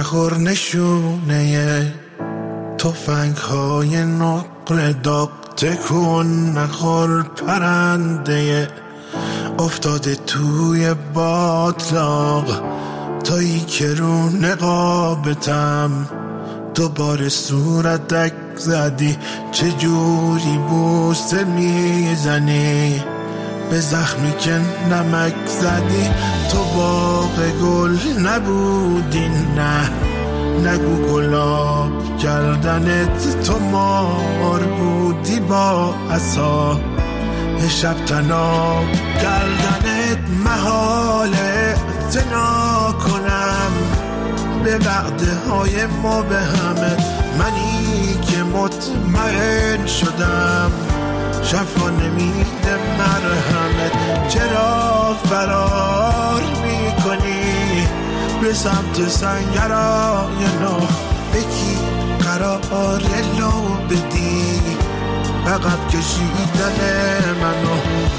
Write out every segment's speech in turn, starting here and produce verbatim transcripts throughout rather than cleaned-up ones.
نخور نشونه تفنگ های نقره داغ، تکون نخور پرنده افتاده توی باطلاق، تایی که رو نقابتم دوباره صورتک زدی، چجوری بوسه میزنی به زخمی که نمک زدی. تو باغ گل نبودی، نه نگو گلاب کردنت، تو مار بودی با عصا شب تناب کردنت. محاله اعتنا کنم به وعده های ما به همه، منی که مطمئن شدم شفا نمیده مرهمت. چرا فرار میکنی به سمت سنگرای نو؟ بکی قرار لو بدی عقب کشیدن منو.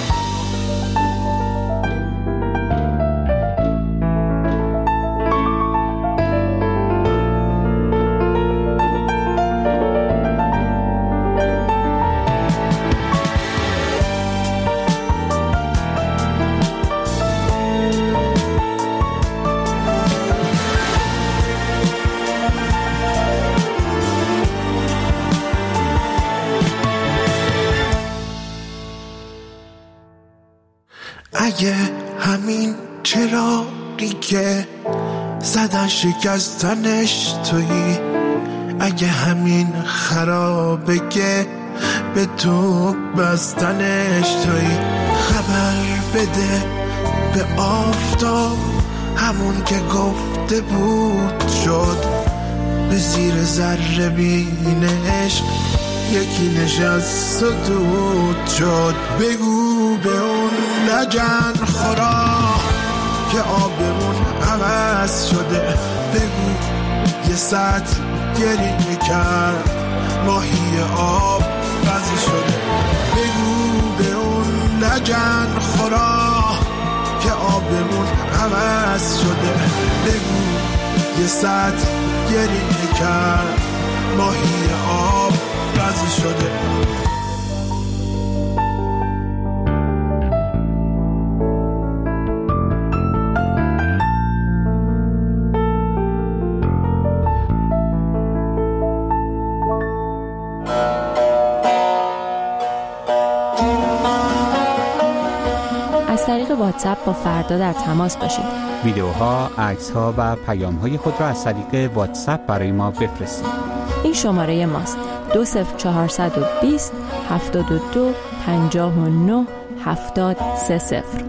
اگه همین چراغی که زدن شکستنش تویی، اگه همین خرابه که به تو بستنش تویی، خبر بده به آفتاب همون که گفته بود شد، به زیر ذره بینش یکی نشست و دود شد. بگو به اون لجن خورا که آبمون عوض شده، بگو یه سطل گریه کرد ماهی آب بزی شده. بگو به اون لجن خورا که آبمون عوض شده، بگو یه سطل گریه کرد ماهی آب بزی شده. از طریق واتساپ با فردا در تماس باشید. ویدیوها، عکس‌ها و پیام‌های خود را از طریق واتساپ برای ما بفرستید. این شماره ماست: دو صفر چهارصد و بیست هفتاد و دو پنجاه و نه هفتاد سه صفر.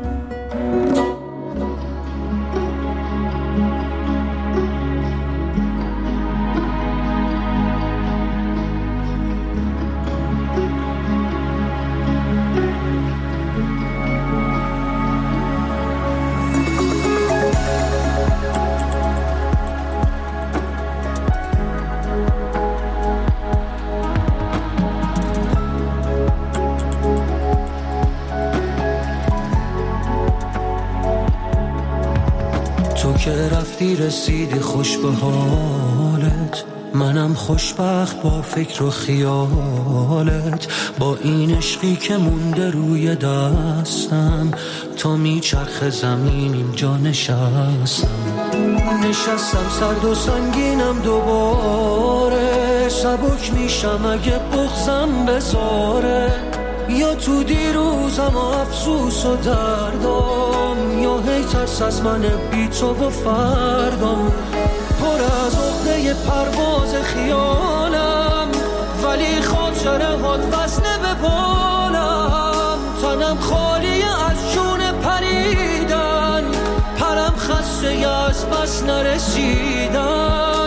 که رفتی رسیدی خوش به حالت، منم خوشبخت با فکر و خیالت، با این عشقی که مونده روی دستم، تا میچرخ زمین اینجا نشستم. نشستم سرد و سنگینم دوباره، سبک میشم اگه بغضم بذاره، یا تو دیروزم افسوس و دردم، یا هی ترس از من بی تو و فردم. پر از عقده پرواز خیالم، ولی خاطره هات وزنه به بالم. تنم خالی از جون پریدن، پرم خسته از بس نرسیدن.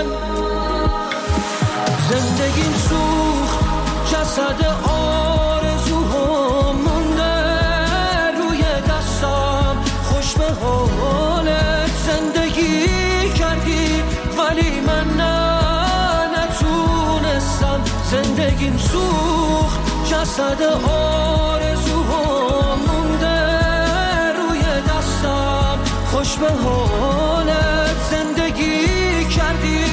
زندگیم سوخت جسد آرزوها مونده روی دستم، خوش به حالت زندگی کردی ولی من نه نتونستم. زندگیم سوخت جسد آرزوها مونده روی دستم، خوش به حالت زندگی کردی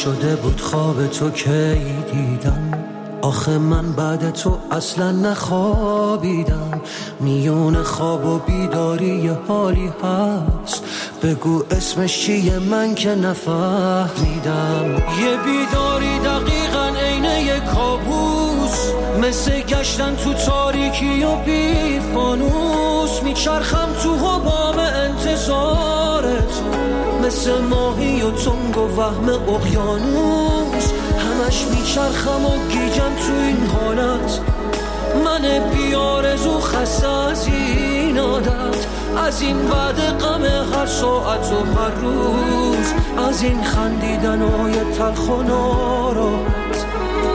شده بود خواب تو کی دیدم، آخه من بعد تو اصلا نخوابیدم. میون خواب و بیداری یه حالی هست، بگو اسمش چیه من که نفهمیدم. یه بیداری دقیقاً عین یه کابوس، مثل گشتن تو تاریکی و بی فانوس. میچرخم تو حباب انتظار تو، مثل ماهی و تنگ و وهم اقیانوس. همش میچرخم و گیجم تو این حالت، من بیارزو خسته از این عادت، از این وعده غم هر ساعت و هر روز، از این خندیدن های تلخ و ناراحت.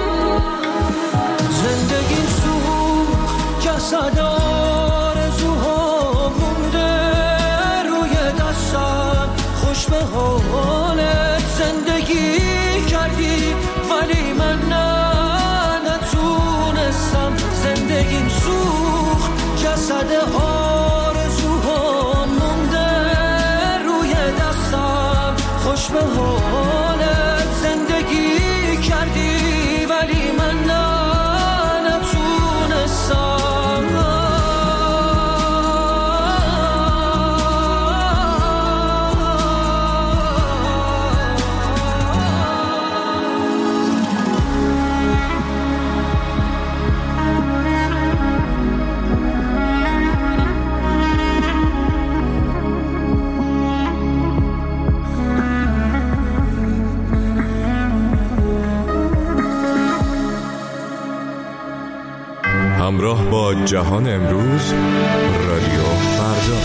زندگیم سوخت جسد آرزوها مونده روی دستم، خوش به حالت زندگی کردی ولی من نه نتونستم. زندگیم سوخت جسد آرزوها مونده روی دستم، خوش به حالت زندگی کردی ولی من نه نتونستم. همراه با جهان امروز، رادیو فردا.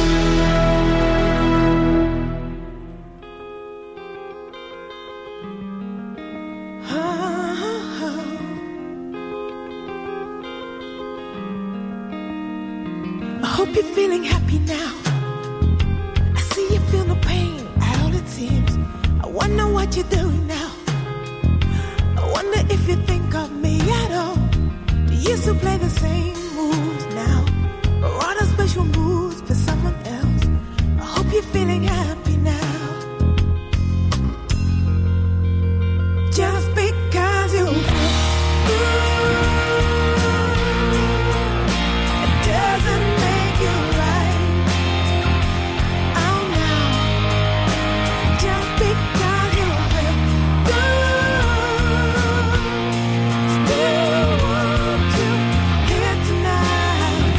I hope you're feeling happy now. I see you feel no pain at all it seems. I wonder what you're doing now. I wonder if you think of me at all. Used to play the same moves now, or on a special moves for someone else. I hope you're feeling happy now. Just because you feel good, it doesn't make you right. Oh no, just because you feel good, still want you here tonight.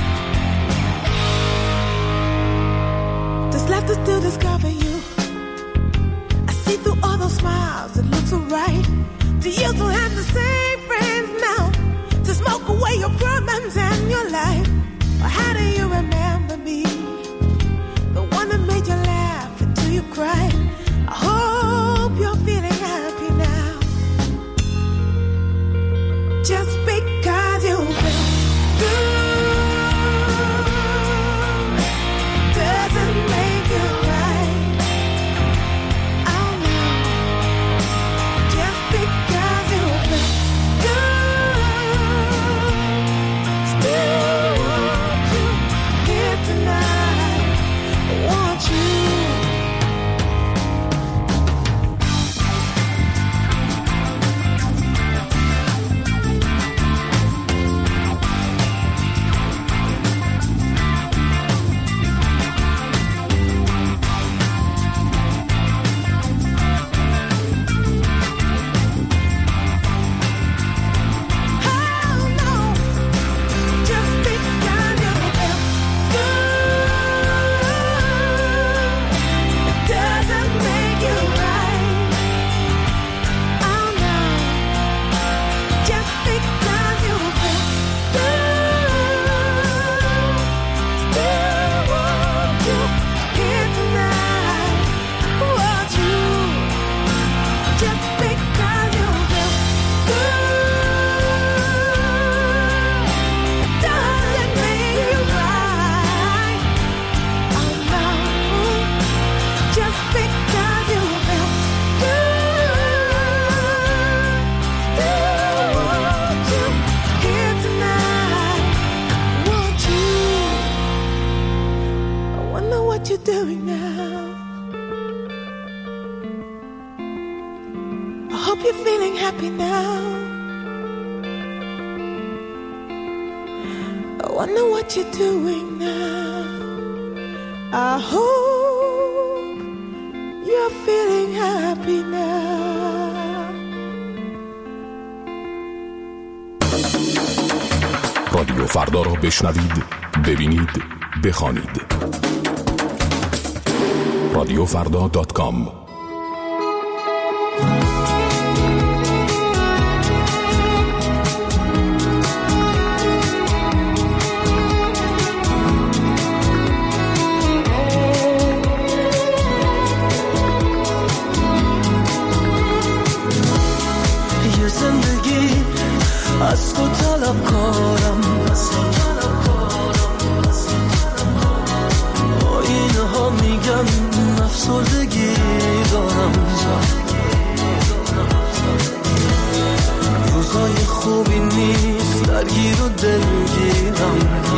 There's left to still discover you. I see through all those smiles, it looks so right. Do you still have the same friends now to smoke away your problems and your life? Or how do you remember me, the one that made you laugh until you cried? I hope you're feeling happy now. Just because you feel good doesn't make you right. Oh no, just because you feel good, still want you here tonight. I want you. Oh no, just because you feel good, it doesn't make you right. Oh no, just because you feel good, still want you here tonight. Want you. Just because you feel good doesn't make you right. Oh no, just because you feel good, still want you here tonight. Want you. I wonder what you're doing now. you're feeling happy now. I wonder what you're doing now. I hope you're feeling happy now. رادیو فردا را بشنوید، ببینید، بخوانید. رادیو فردا دات کام. یه زندگی از تو طلب کارم، آینه ها میگن افسردگی دارم، روزای خوبی نیست درگیر و دلگیرم،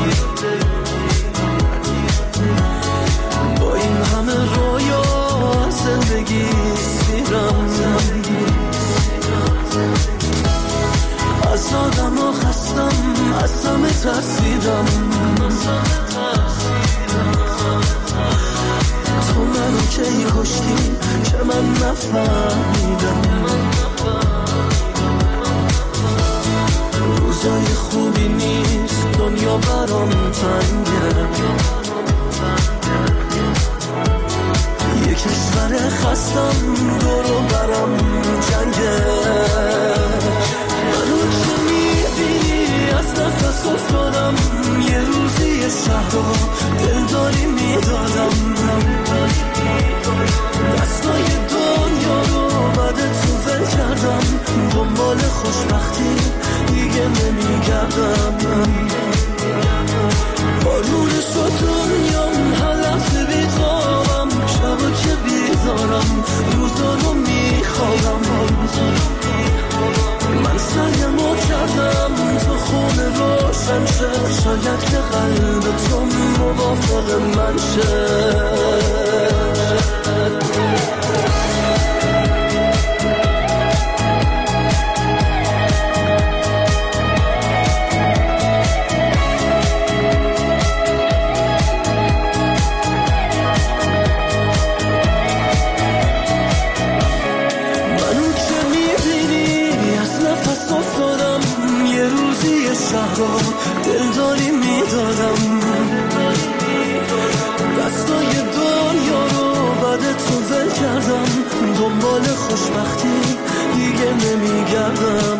با این همه رویا از زندگی سیرم، از آدم ها خستم، از همه ترسیدم، تو منو کی کشتی که من نفهمیدم، روزای خوبی نیست دنیا برام تنگه، یه کشور خستم دورو برام جنگه، منو که میبینی از نفس افتادم، یه روزی یه شهر رو دلداری میدادم، دستای دنیا رو بعد تو ول کردم، دنبال خوشبختی دیگه نمیگردم، بارون شد دنیام هر لحظه بیتابم، شبا که بیدارم روزا رو میخوابم، من سعیمو کردم تو خونه روشن شه، شاید که قلب تو موافق من شه. دلداری میدادم، دستای دنیا رو بعد تو ول کردم، دنبال خوشبختی دیگه نمیگردم،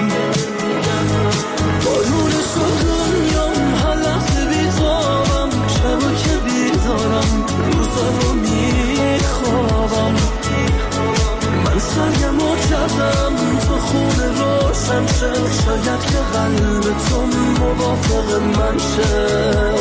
بارون شد دنیام هر لحظه بیتابم، شبا که بیدارم روزا رو میخوابم، من سعیمو کردم تو خونه روشن شه، شاید که قلب تو موافق من شه.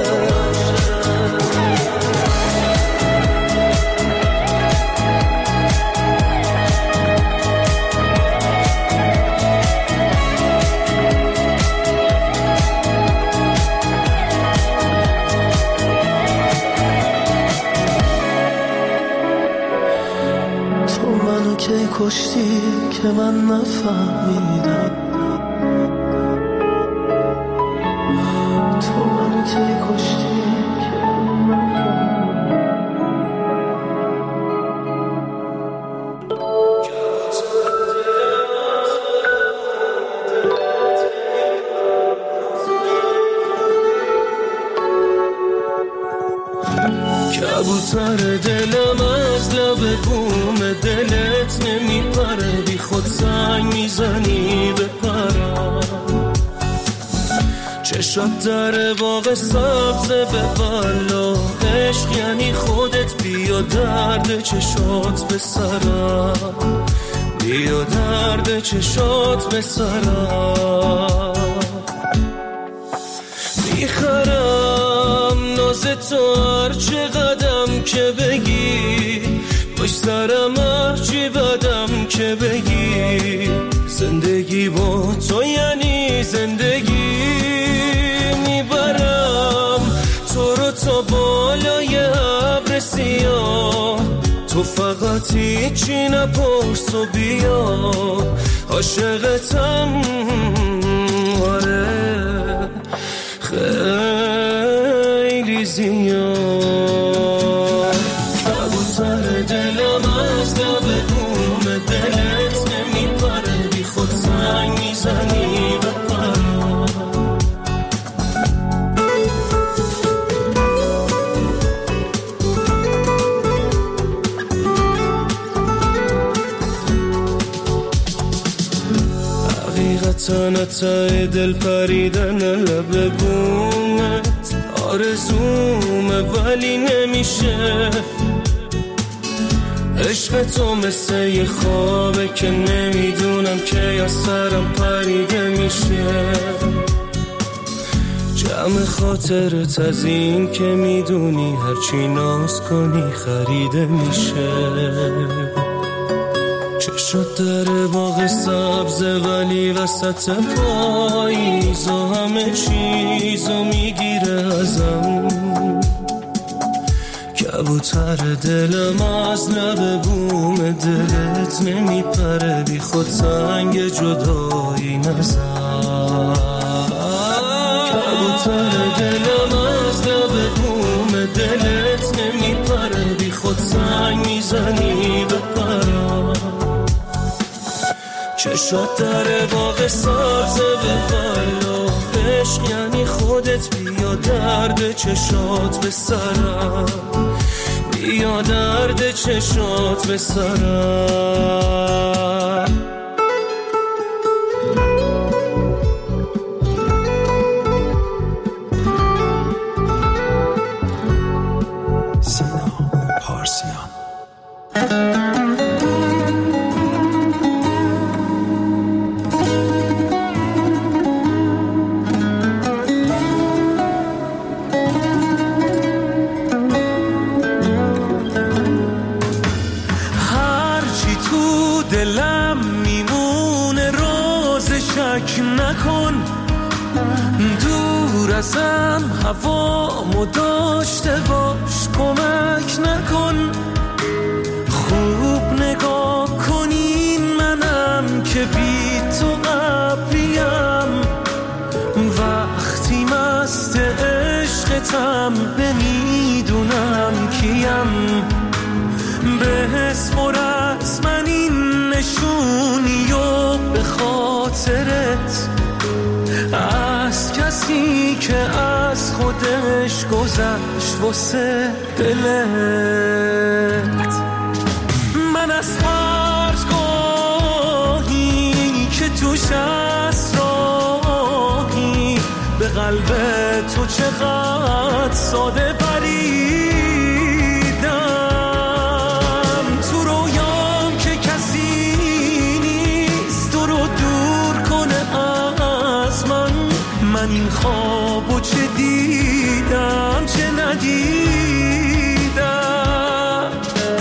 تو منو کی کشتی که من نفهمیدم، تو منو کی کشتی که من کبوتر دلم از لب بوم دلت نمیپره، بی خود زنگ میزنی به پرم، چشات در باغ سبز به والا، عشق یعنی خودت، بیا درد چشات به سرم، بیا درد چشات به سرم، میخرم ناز تو هر چه قدم که بگی، پشت سرم هرچی بدم که بگی، زندگی با تو یعنی زندگی، میبرم تو رو تا بالای ابر سیاه، تو تو فقط هیچی نپرس و بیا عاشقتم آره خیلی زیاد کبوتر دلم از لب بوم دلت نمیپره بی خود زنگ میزنی به پرام حقیقتا دل پریدن لب بومت آرزومه ولی نمیشه عشق تو مثل یه خوابه که نمیدونم که یا سرم پریده میشه جمع خاطرت از این که میدونی هرچی ناز کنی خریده میشه چشات در باغ سبزه ولی وسط پاییز و همه چیزو میگیره ازم کبوتر دلم از لب بوم دلت نمیپره بی خود سنگ جدایی نزن کبوتر دلم از لب بوم دلت نمیپره بی خود سنگ میزنی به پرام چشات در باغ سبزه به بالا عشق یعنی خودت بیا درد چشات به سرم بیا درد چشات به سرم سینا پارسیان نکن دور ازم هوامو داشته باش کمک نکن خوب نگاه کنین منم که بی تو قبلیم وقتی مست عشقتم نمیدونم کیم بسپر از من این نشونی و به خاطرت از کسی که از خودش گذشت واسه دلت من از فرزگاهی که توش از راهی به قلب تو چقدر ساده بریدم تو رویام که کسی نیست تو رو دور کنه از من من این خوابو چه دیدم چه ندیدم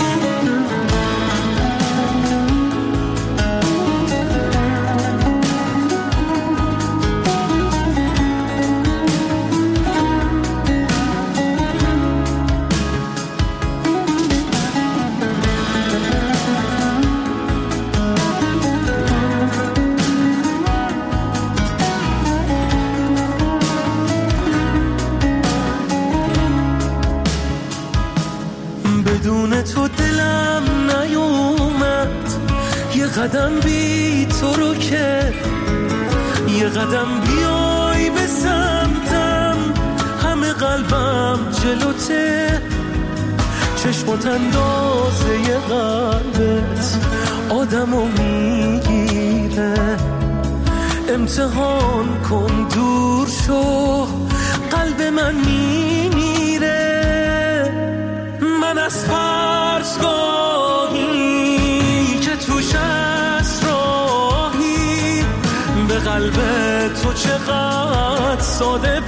بدون تو دلم نیومد یه قدم بی تو رو که یه قدم بیای به سمتم همه قلبم جلوته چشمات اندازه یه قلبت آدمو میگیره امتحان کن دور شو قلب من میمیره من از فرزگاهی که توش از راهی به قلب تو چقدر ساده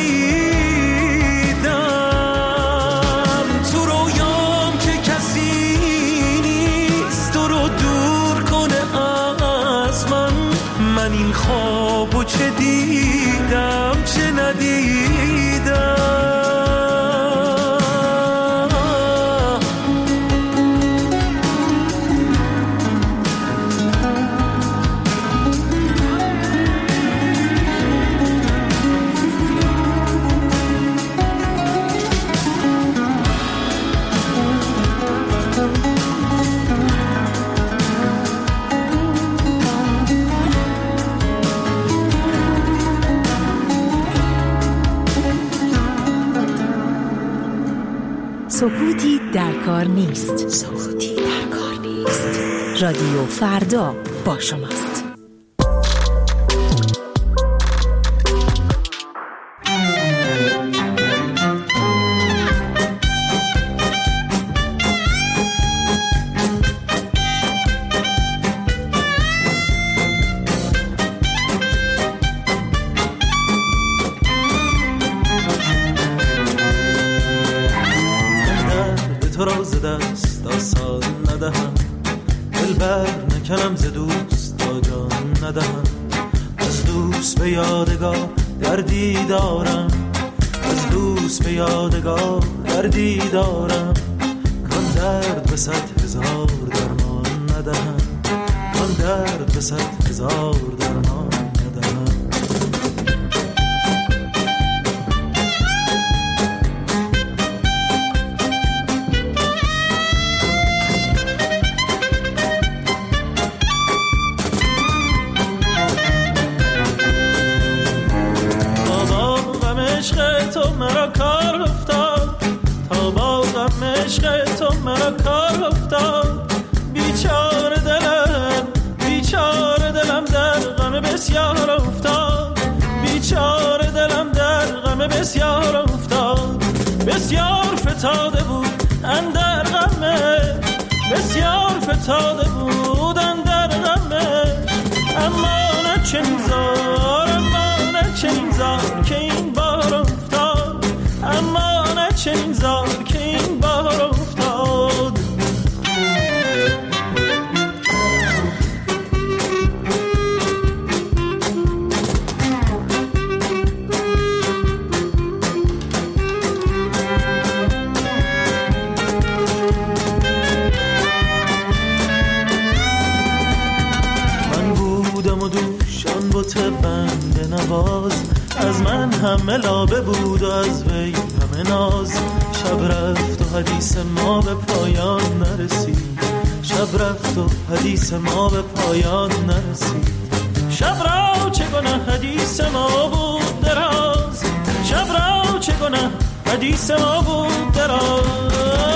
بریدم تو رویام که کسی نیست تو رو دور کنه از من من این خوابو چه دیدم چه ندیدم سکوتی در کار نیست. سکوتی در کار نیست. رادیو فردا با شماست. دست آسان ندهم، دل بر نکنم ز دوست تا جان ندهم. از دوست به یادگار دردی دارم، از دوست به یادگار دردی دارم. کان درد به صد هزار درمان ندهم، کان درد به صد هزار درمان ندهم. تو مرا کار افتاد، تا با غم عشق تو مرا کار افتاد. بیچاره دلم، بیچاره دلم در غم بسیار افتاد، بیچاره دلم در غم بسیار افتاد. بسیار فتاده بود اندر غمش، بسیار فتاده بود اندر غمش. اما نه چنین زار، اما نه چنین زار که این بار افتاد، اما نه چنین زار که این بار افتاد. من بودم و دوشان بوت بنده نواز، از من همه لابه بود و از وی همه ناز. شب رفت و حدیث ما به پایان نرسید، شب رفت و حدیث ما به پایان نرسید. شب را چه گناه حدیث ما بود دراز، شب را چه گناه حدیث ما بود دراز.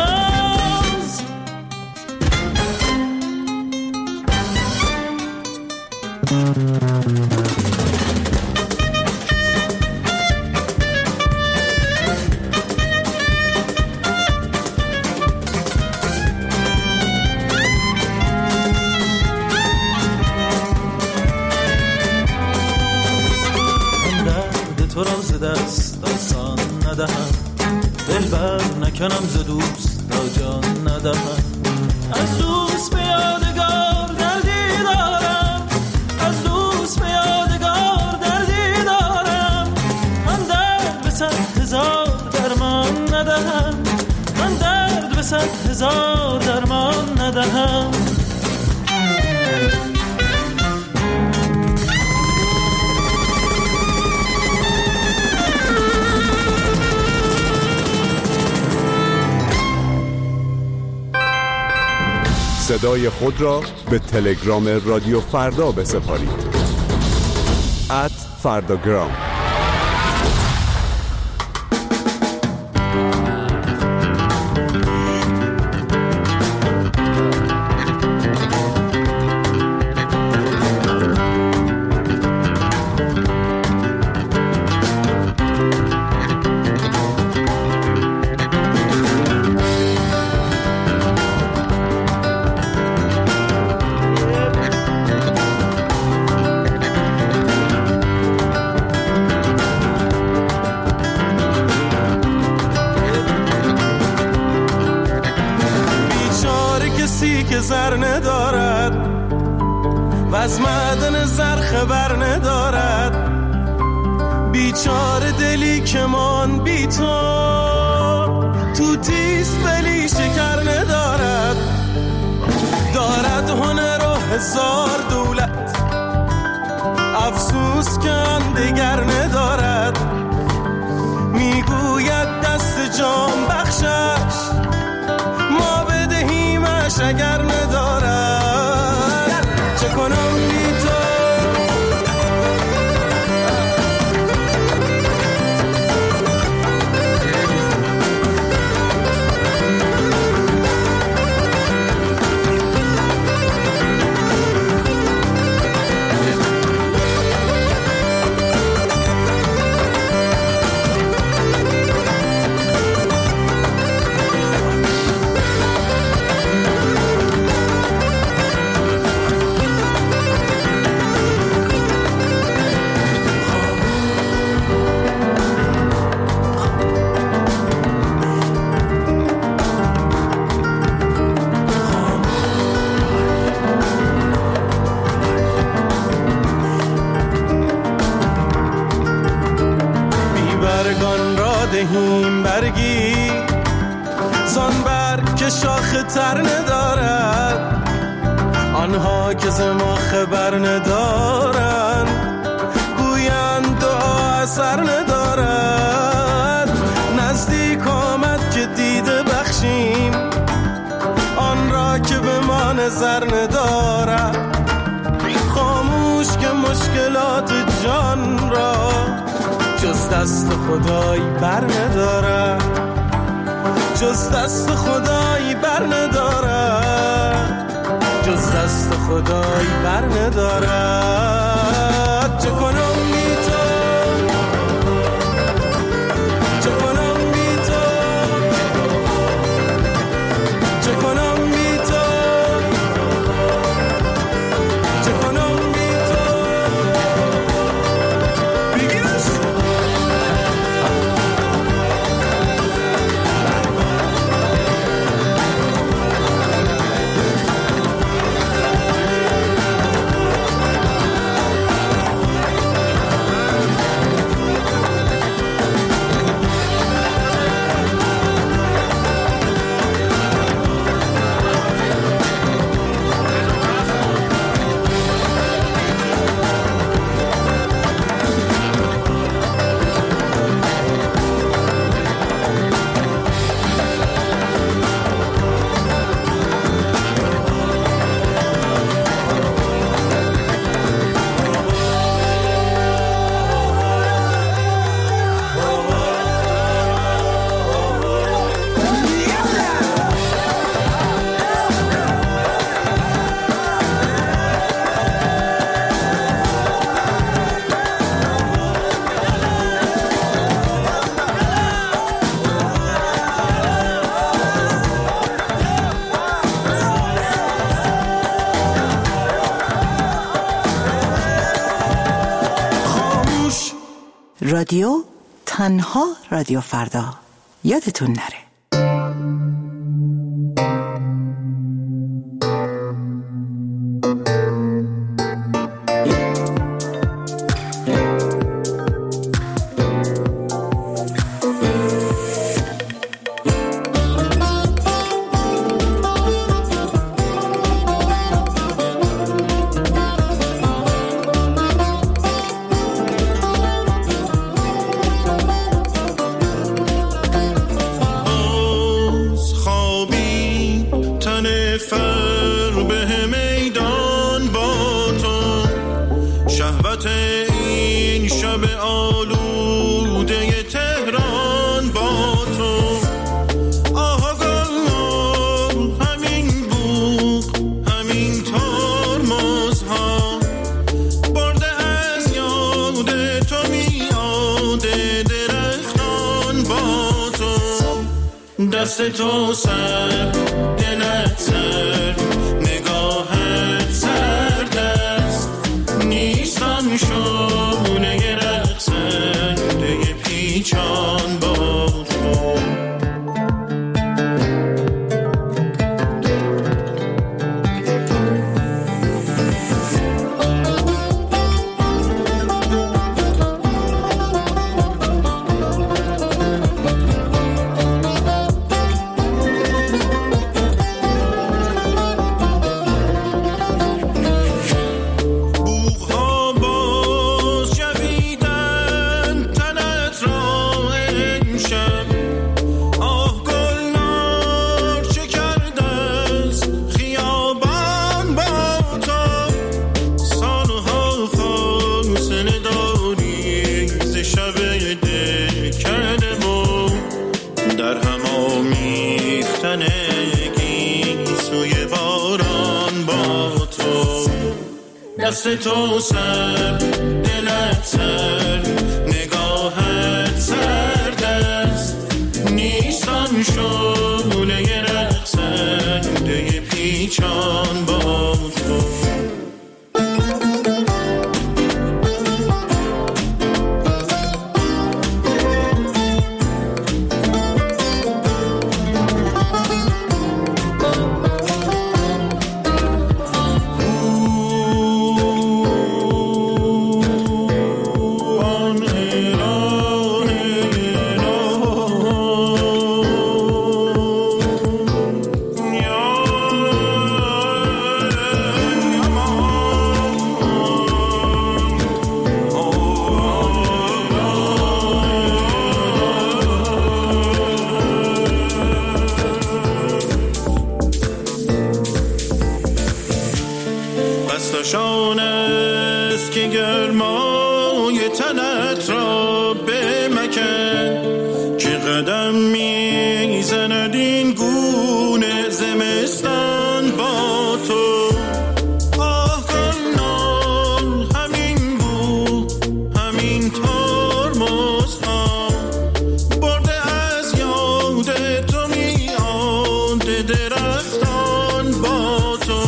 تو را ز دست آسان ندهم، دل بر نکنم ز دوست تا جان ندهم. از دوست به یادگار دردی دارم، از دوست به یادگار دردی دارم. من درد به صد هزار درمان ندهم، من درد به صد هزار درمان ندهم. صدای خود را به تلگرام رادیو فردا بسپارید. ات فرداگرام. که زر ندارد و از معدن زر خبر ندارد. بیچاره دلی که من بی تو تو تیست ولی شکر ندارد. دارد هنر و هزار دولت، افسوس که دگر ندارد. میگوید دست جان بخشش، ما بدهیمش اگر ندارد. چه کنم بی تو هیم برگی زان برگ که شاخ تر ندارد آنها که ز ما خبر ندارند گویند دعا اثر ندارد نزدیک آمد که دیده بخشیم آن را که به ما نظر ندارد خاموش که مشکلات جان را جز دست خدای بر ندارد جز دست خدای بر ندارد جز دست خدای بر ندارد چه کنم بی تو چه کنم بی تو چه کنم بی تو چه کنم بی تو بگیرش رادیو تنها رادیو فردا یادتون نره. دست تو سر دلت سر نگاهت سرد است نیستم شونه رقصنده پیچان با تو دست تو سر دلت سر نگاهت سرد است نیستم شعله رقصنده پیچان با تو آن ایران دلم میزند این گونه زمستان با تو. آه گلنار همین بود، همین ترمز ها برده از یاد تو میاد درختان با تو.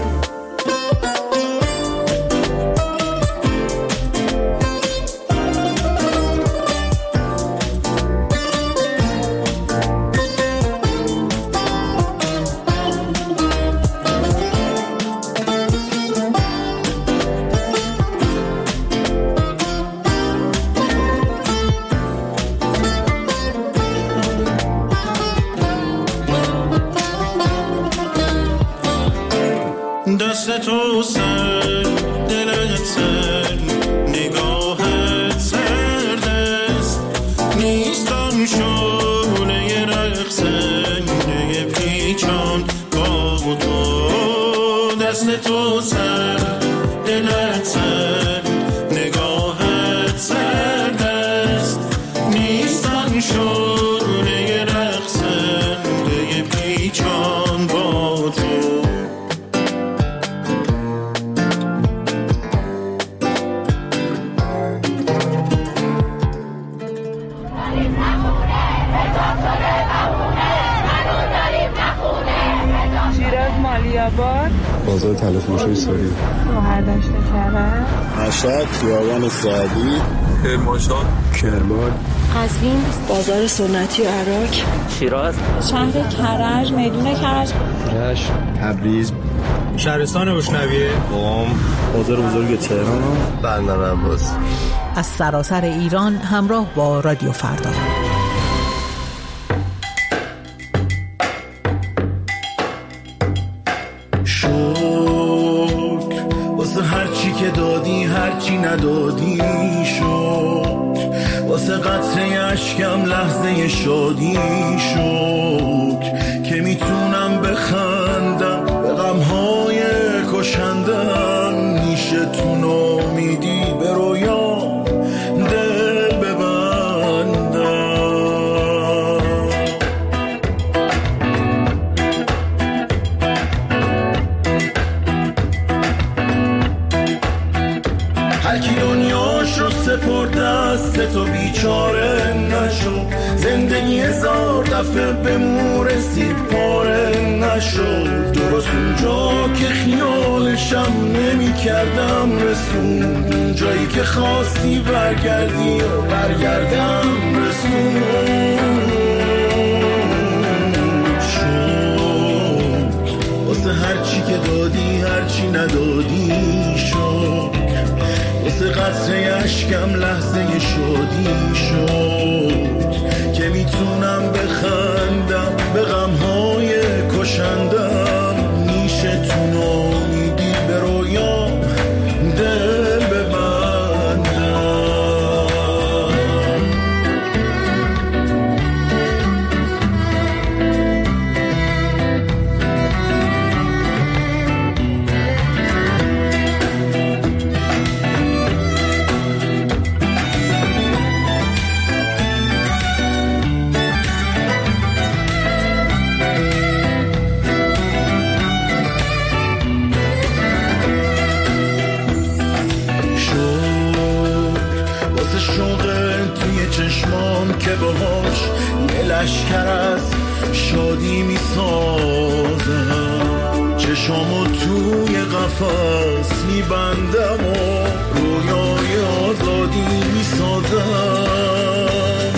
دست تو سر، دلت سر، نگاهت سرد است. نیستان شعله رقصنده پیچان با تو. دست تو سر، دلت سر، نگاهت سرد است. نیستان شعله رقصنده پیچان با تو. بازار تلفروشی سوری، روهر داشته کرد، مشهد، خیابان سعدی، کرمانشاه، کرمان، قزوین، بازار سنتی و عراق، شیراز، شهر کرج، میدون کرج، رشت، تبریز، شهرستان بشنویه، قم، بازار بزرگ تهران، بندر عباس. از سراسر ایران همراه با رادیو فردا. هرچی که دادی هرچی ندادی شد، واسه قطره اشکم لحظه شادی شد که میتونم بخندم به غمهای کشندم. نیشه تو نامیدی به رویام دل ببندم. هرکی دنیاشو سپرد دست تو بیچاره نشو. زندگی هزار دفعه به مو رسید پاره نشو. درست اونجا که خیالشم نمی کردم رسون، اونجایی که خواستی برگردی و برگردم رسون. شد واسه هرچی که دادی هرچی ندادی شد، واسه قطره اشکم لحظه شادی شد که میتونم بخندم به غمهای کشندم. نیشه تو نامیدی به رویام دل ببندم. چشمام که باهاش یه لشکر از شادی می سازم. چشمامو توی قفس می بندم و رویای آزادی می سازم.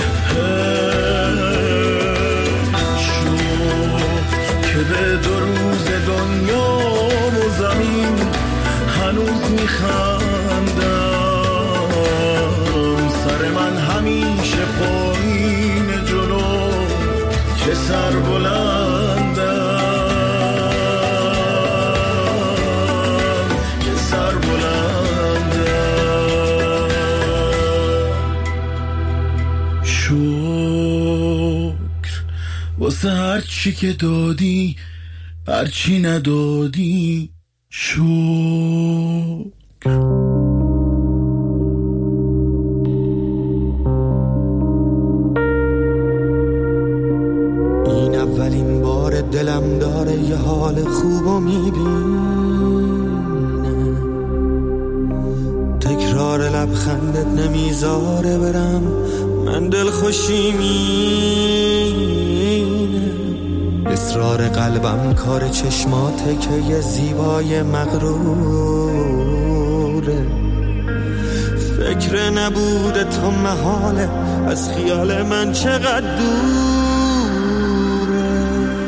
شد که به دو روز دنیا و زمین هنوز می خندم. سر من همیشه پایین جلو که سر بلندم، که سر بلندم. شکر واسه هر چی که دادی هر چی ندادی شکر. دلم داره یه حال خوبو میبینه، تکرار لبخندت نمیذاره برم، من دل خوشی مینه، اصرار قلبم کار چشماته که یه زیبای مغروره، فکر نبوده تو محاله از خیال من چقدر دوره،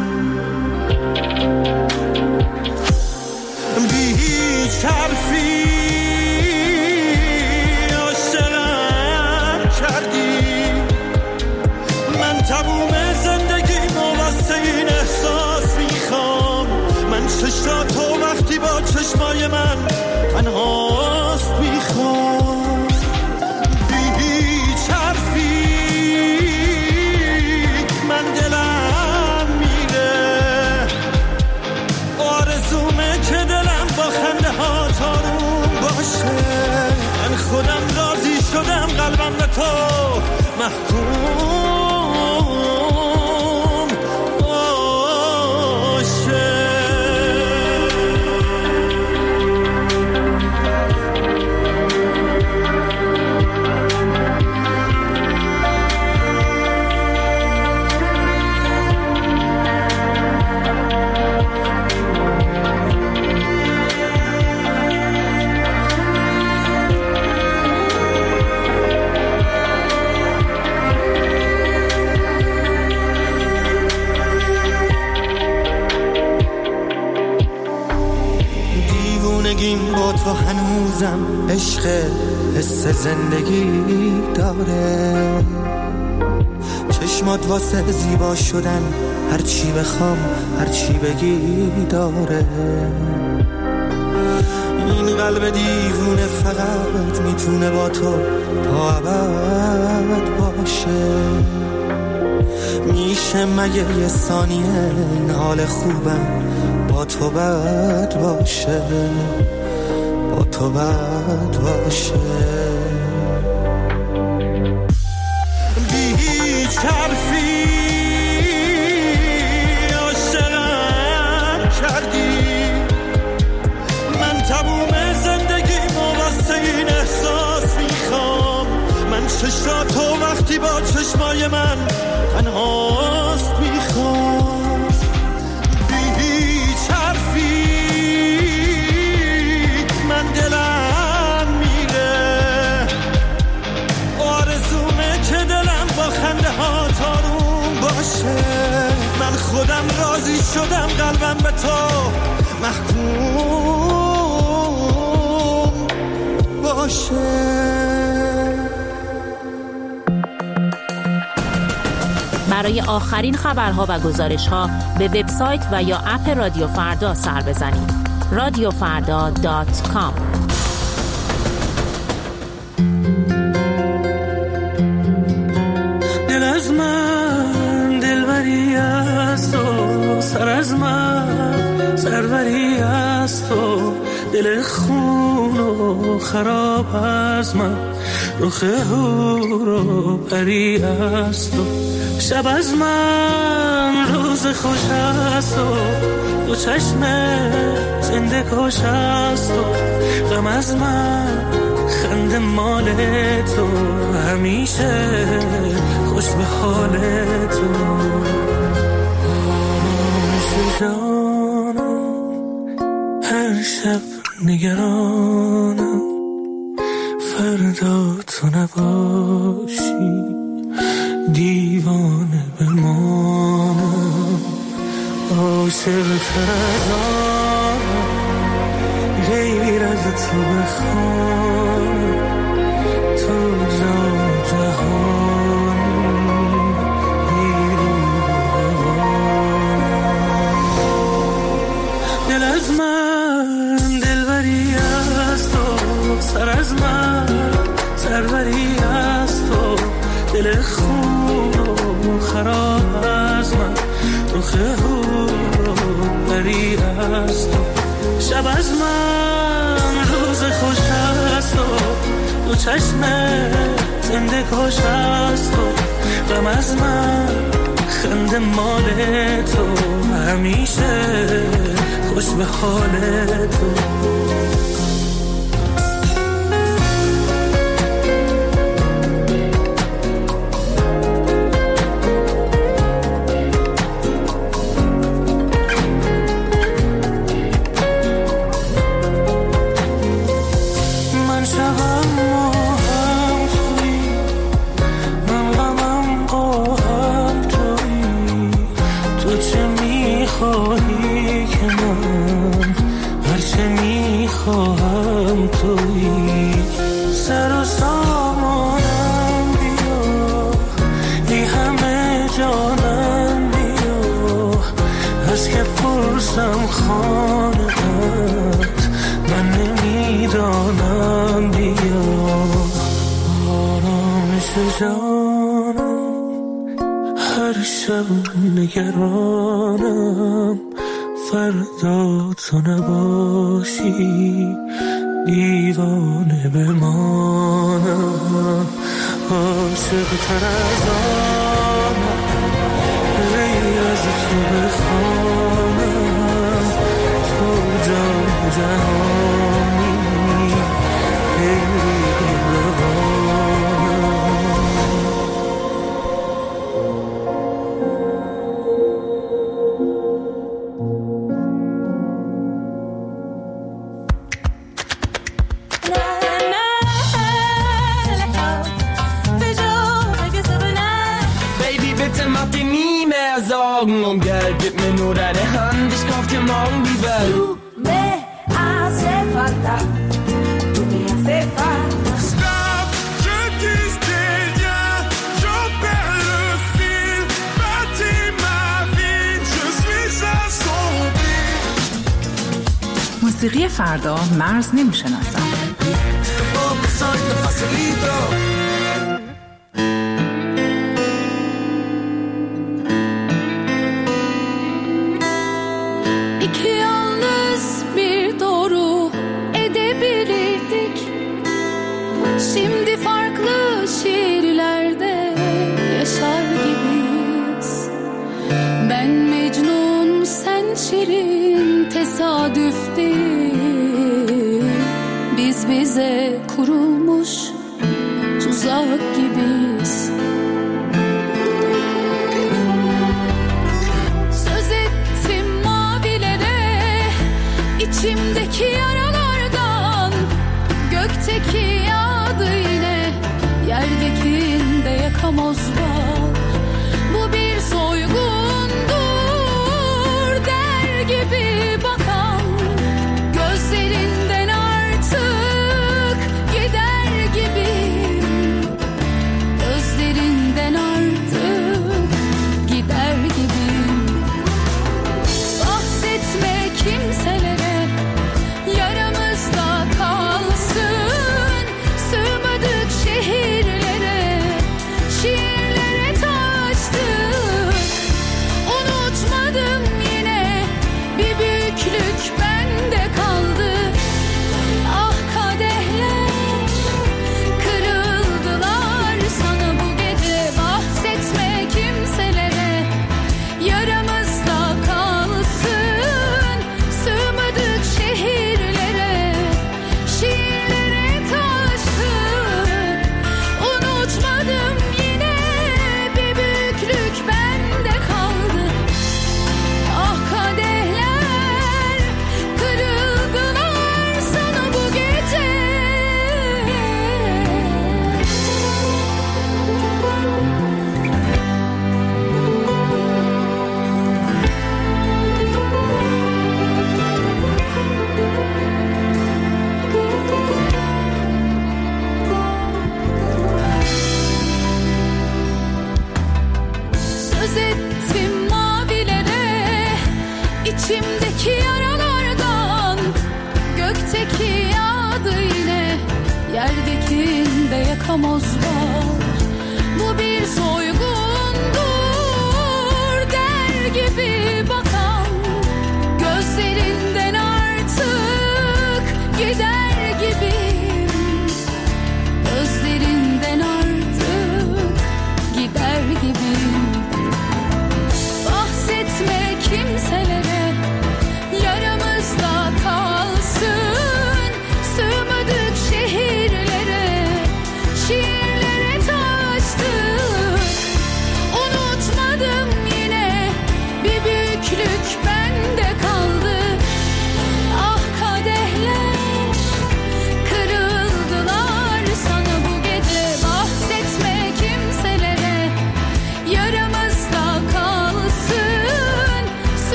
بی هیچ حرفی عاشقم کردی، من تموم زندگیمو واسه این احساس میخوام، من چشاتو وقتی با چشمای من تنهاست میخوام، خودم راضی شدم قلبم به تو محکوم باشه. با تو هنوزم عشق حس زندگی داره، چشمات واسه زیبا شدن هر چی بخوام هر چی بگی داره، این قلب دیوونه فقط میتونه با تو تا ابد باشه، میشه مگه یه ثانیه این حال خوبم با تو بد باشه، با تو بد باشه، بی هیچ حرفی عاشقم کردی، من تموم زندگیمو واسه این احساس میخوام، من چشاتو وقتی با چشمای من تنهاست میخوام، دلم میره آرزومه که دلم با خنده ها تاروم باشه، من خودم راضی شدم قلبم به تو محکوم باشه. برای آخرین خبرها و گزارش‌ها به وبسایت و یا اپ رادیو فردا سر بزنید. رادیو فردا دات کام. دل از من دلبری است و سر از من سروری است و دل خون و خراب از من رخ هور و پری است و شب از من روز خوش است و دو چشم زنده کش است و غم از من خند مال تو همیشه خوش به حال تو، جانم هر شب نگرانم فردا تو نباشی، دیوانه بمانم عاشق تر از آنم غیر از تو بخوانم، تو جان جهانی هیرو بوانم، دل از من دلبری است و سر از من سروری است و دل خون و خراب از من رخ هور و پری است و شب از من روز خوش است و دو چشم زنده کش است و غم از من خند مال تو همیشه خوش به حال تو. نگرانم فردا تو نباشی دیوانه بمانم عاشق تر از آنم غیر از تو بخوانم تو جان جهانی غیری und Geld, gib mir nur deine Hand, ich kauf dir morgen die Welt. Du me hace falta, tu me hace falta. Stop, je dis rien, j'en perds le fil, bâtis ma vie, je suis assombri. موسیقی فردا مرز نمیشناسم. Oh, soy te facilito. Şimdi farklı şehirlerde yaşar gibiyiz. Ben Mecnun, sen Şirin, tesadüf değil. Biz bize kurulmuş tuzak gibiyiz. Söz ettim mavilere, içimdeki yaralardan, gökteki yine yerdekinde yakamoz var. Bu bir soygundur der gibi bakan, gözlerinden artık gider gibi, gözlerinden artık gider gibi. Bahsetme kimselere, yaramızda kalsın. Sığmadık şehirlere, şiirlere taştık. Unutmadım yine, bir büyüklük bende kaldı. Ah kadehler kırıldılar sana bu gece. Bahsetme kimselere, yaramızda kalsın. Sığmadık şehirlere, şiirlere taştık. Unutmadım yine, bir büyüklük bende kaldı. Ah kadehler kırıldılar sana bu gece. Söz ettim mavilere, içimdeki yaralardan, gökteki yağdı yine, yerdekinde yakamoz var. Bu bir soygundur der gibi bakan, gözlerinden artık gider gibi, gözlerinden artık gider gibi. Bahsetme kimse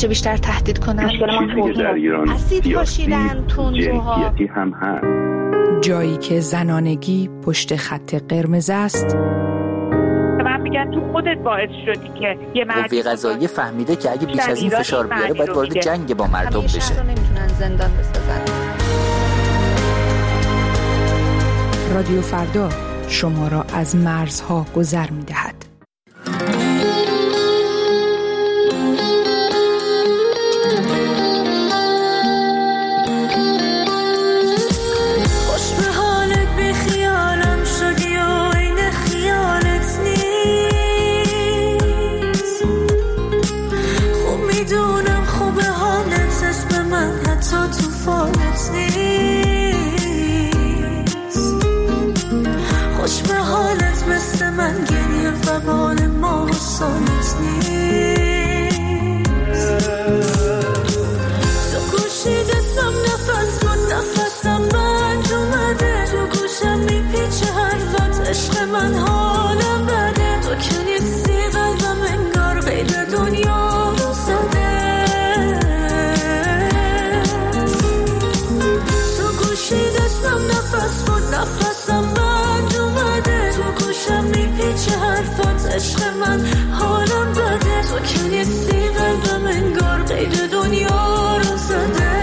هرچه بیشتر تهدید کنن. چیزی که در ایران اسید پاشیدن، تندروها، جنسیتی هم هست. جایی که زنانگی پشت خط قرمز است. من میگن تو خودت باعث شدی که یه مرد قوه قضاییه فهمیده که اگه بیش از این فشار بیاره باید وارد جنگ با مردم بشه. همیشه نمیتونن زندان بسازن. رادیو فردا شما را از مرزها گذر می‌دهد. من حالم بده، تو که نیستی قلبم انگار قید دنیا رو زده. تو گوشی دستم نفس بود، نفسم بند اومده، تو گوشم میپیچه حرفات عشق من حالم بده، تو که نیستی قلبم انگار قید دنیا رو زده.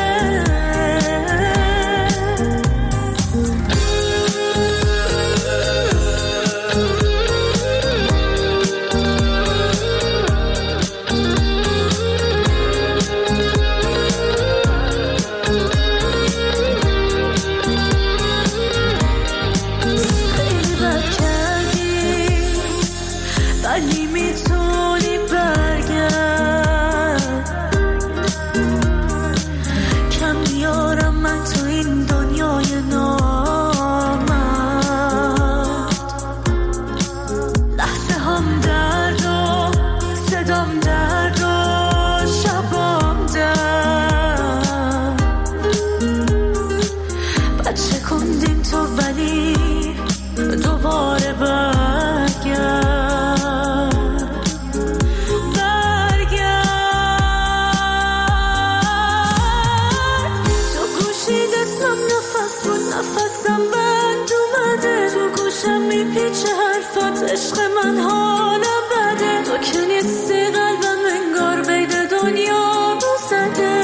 عشق من حالم بده، تو که نیستی قلبم انگار قید دنیا رو زده.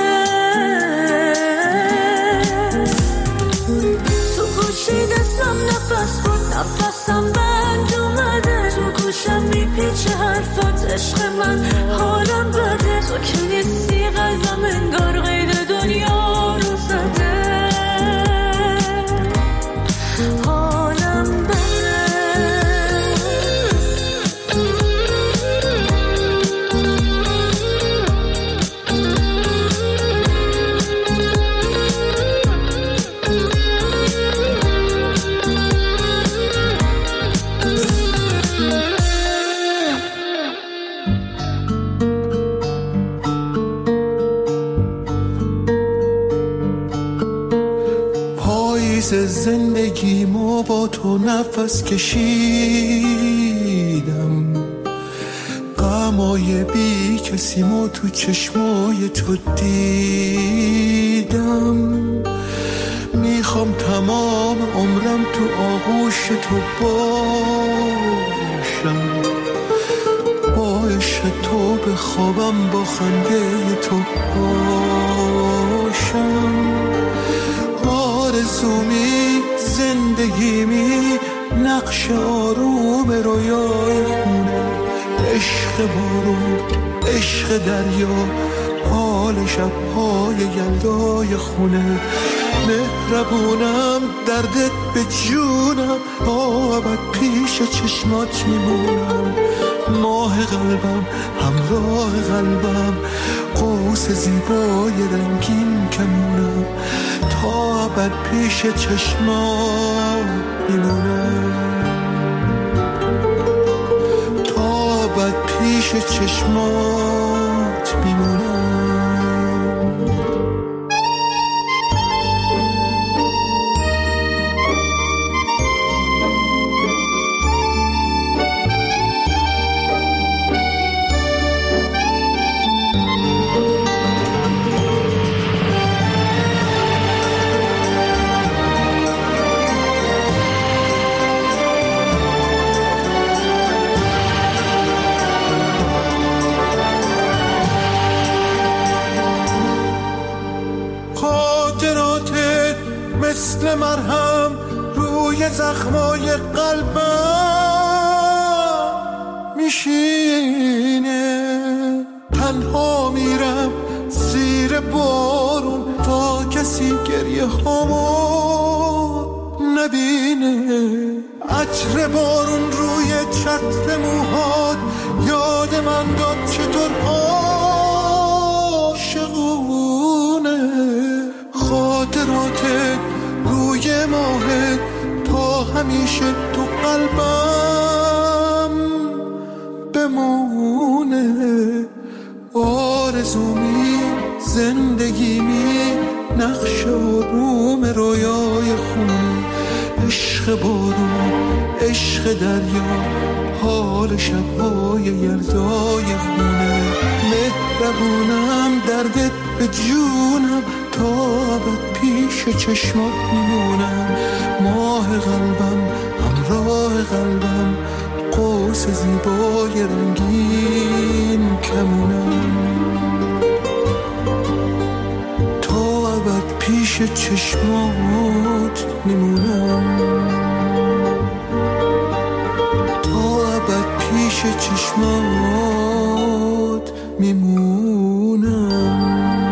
تو گوشی دستم نفس بود، نفسم بند اومده، تو گوشم میپیچه حرفات عشق من حالم بده، تو که نیستی قلبم انگار قید دنیا رو زده. زندگیمو با تو نفس کشیدم، غمای بی کسیمو تو چشمای تو دیدم. میخوام تمام عمرم تو آغوش تو باشم، با عشق تو بخوابم، با خنده تو باشم. آرزومی زندگیمی نقش آروم رویای خونه، عشق بارون، عشق دریا، حال شب‌های یلدای خونه. مهربونم دردت به جونم، آبد پیش چشمات میمونم. ماه قلبم همراه قلبم، قوس زیبای رنگین کمونم. تا ابد پیش چشمات میمونم، تا ابد پیش چشمات میمونم. روی زخمای قلبم میشینه. تنها میرم زیر بارون تا کسی گریه هامو نبینه. عطر بارون روی چتر موهات یاد من داد چطور عاشقونه. خاطراتت روی ماهت تا همیشه تو قلبم بمونه. آرزومی زندگیمی نقش آروم رویای خونه. عشق بارون عشق دریا حال شبهای یلدای خونه. مهربونم دردت به جونم تا ابد پیش چشمات میمونم. ماه قلبم همراه قلبم قوس زیبای رنگین کمونم. تا ابد پیش چشمات میمونم. تا ابد پیش چشمات میمونم.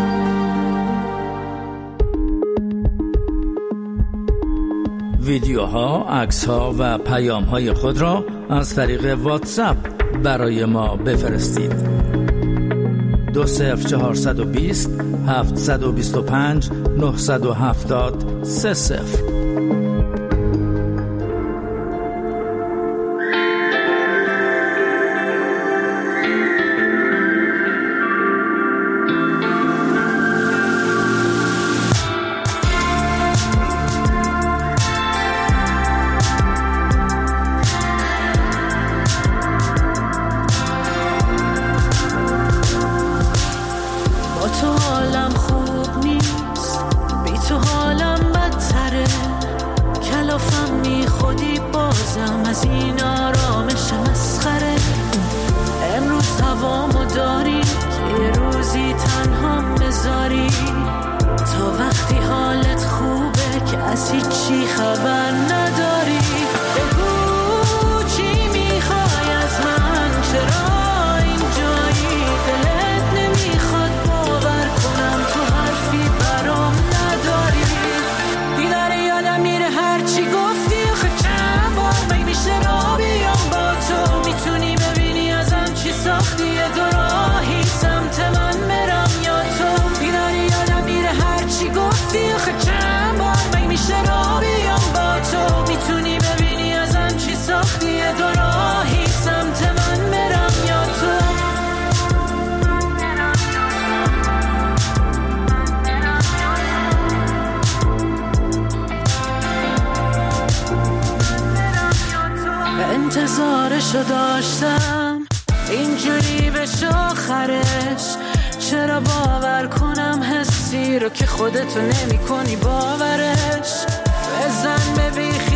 ویدیوها، عکس‌ها و پیام‌های خود را از طریق واتساپ برای ما بفرستید. دو صفر چهارصد و بیست هفتصد و بیست و پنج نهصد و هفتاد سه صفر. انتظارشو داشتم اینجوری بشه آخرش. چرا باور کنم حسی رو که خودتو نمی کنی باورش. بزن ببی